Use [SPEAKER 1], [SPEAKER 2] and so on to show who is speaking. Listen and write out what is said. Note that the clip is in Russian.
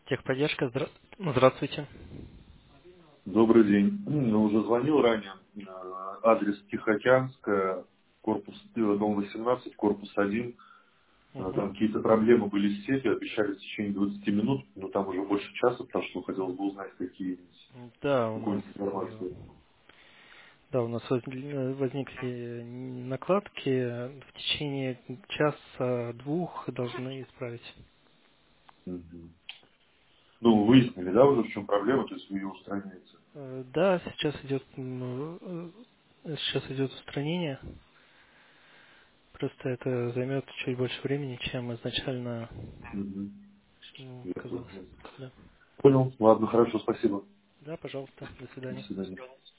[SPEAKER 1] Техподдержка, здравствуйте.
[SPEAKER 2] Добрый день. Уже звонил ранее. Адрес Тихоокеанская, корпус, дом 18, корпус 1.
[SPEAKER 1] Мгм.
[SPEAKER 2] Там какие-то проблемы были с сетью, обещали в течение 20 минут, но там уже больше часа прошло. Хотелось бы узнать, какие есть,
[SPEAKER 1] Да,
[SPEAKER 2] какую-нибудь информацию.
[SPEAKER 1] у нас возникли накладки. В течение часа-двух должны исправить.
[SPEAKER 2] Мгм. Ну, выяснили, да, уже в чем проблема, то есть вы ее устраняете?
[SPEAKER 1] Да, сейчас идет устранение. Просто это займет чуть больше времени, чем изначально
[SPEAKER 2] Мгм.
[SPEAKER 1] казалось.
[SPEAKER 2] Ясно.
[SPEAKER 1] Да.
[SPEAKER 2] Понял. Ладно, хорошо, спасибо.
[SPEAKER 1] Да, пожалуйста. До
[SPEAKER 2] До
[SPEAKER 1] свидания.
[SPEAKER 2] свидания.